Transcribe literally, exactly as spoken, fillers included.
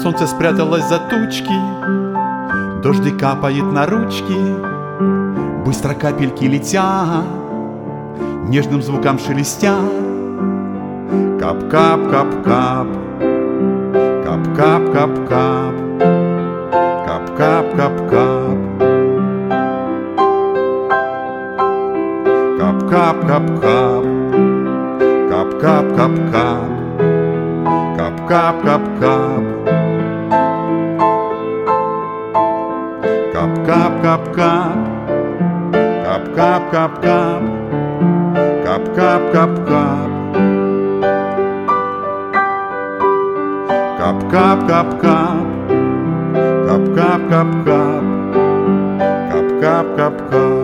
Солнце спряталось за тучки, дождик капает на ручки, быстро капельки летят, нежным звуком шелестят. Кап-кап-кап-кап, кап-кап-кап-кап, кап-кап-кап-кап, кап-кап-кап-кап, кап-кап-кап-кап, кап-кап-кап-кап, кап-кап-кап-кап, кап-кап-кап-кап, кап-кап-кап-кап, кап-кап-кап-кап, кап-кап-кап-кап, кап-кап-кап-кап.